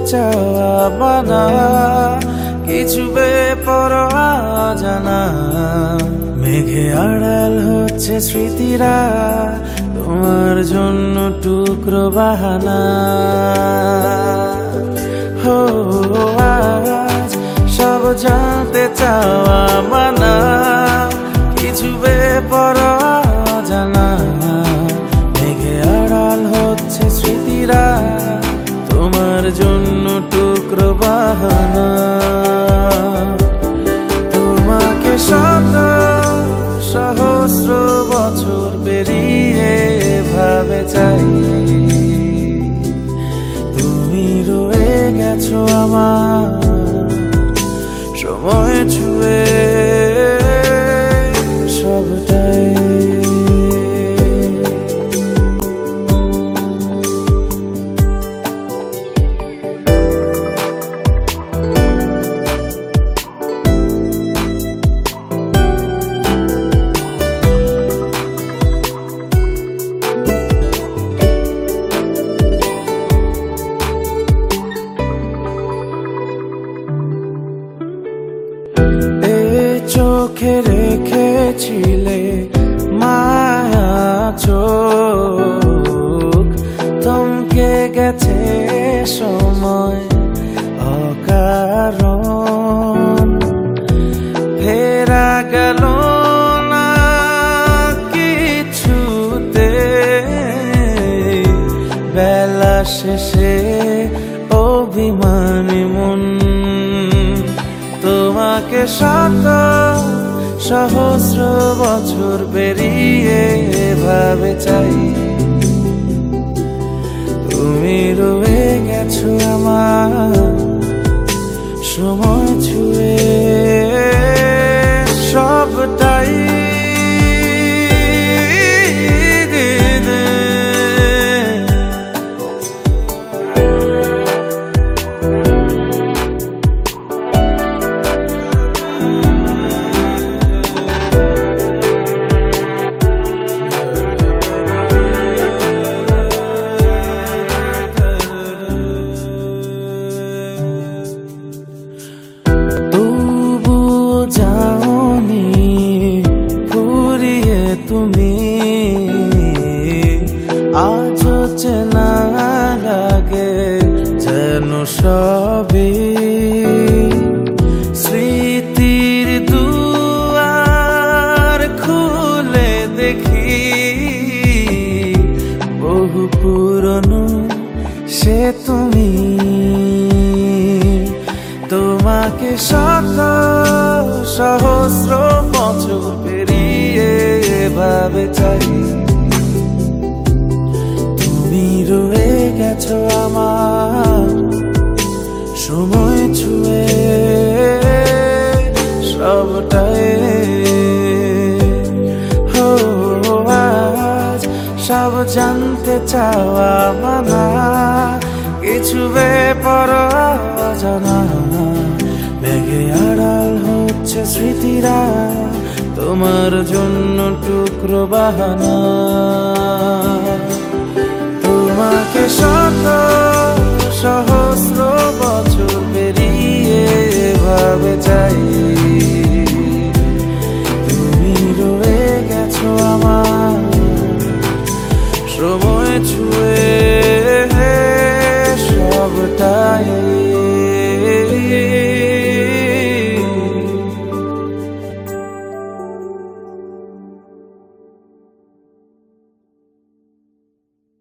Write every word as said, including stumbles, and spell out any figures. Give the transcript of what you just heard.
চাওয়া মানা, কিছু বেপরোয়া জানা। মেঘে আড়াল হচ্ছে স্মৃতিরা, তোমার জন্য টুকরো বাহানা। হো আজ সব জানতে চাওয়া মানা, কিছু বেপরোয়া জানা। মেঘে আড়াল হচ্ছে স্মৃতিরা, তোমার জন্য টুকরো বাহানা। তোমাকে শত সহস্র বছর পেরিয়ে ভাবে চাই, তুমি রয়ে গেছো আমার সময় ছুঁয়ে সবটাই। চোখে রেখেছিলে মায়া চোখ, থমকে গেছে সময় অকারণ। ফেরা গেল না কিছুতে, বেলা শেষে অভিমানী মন। তোমাকে শত সহস্র বছর পেরিয়ে ভাবে চাই, তুমি রয়ে গেছো আমার সময় ছুঁয়ে সবটাই। তুমি আজও চেনা লাগে যেন সবই, স্মৃতির দুয়ার খুলে দেখি বহু পুরনো সে তুমি। তোমাকে শত সহস্র বছর পেরিয়ে ভাবে চাই, তুমি রয়ে গেছো আমার সময় ছুঁয়ে সবটাই। হো আজ সব জানতে চাওয়া মানা, কিছু বেপরোয়া জানা। মেঘে আড়াল হচ্ছে স্মৃতিরা, তোমার জন্য টুকরো বাহানা। তোমাকে শত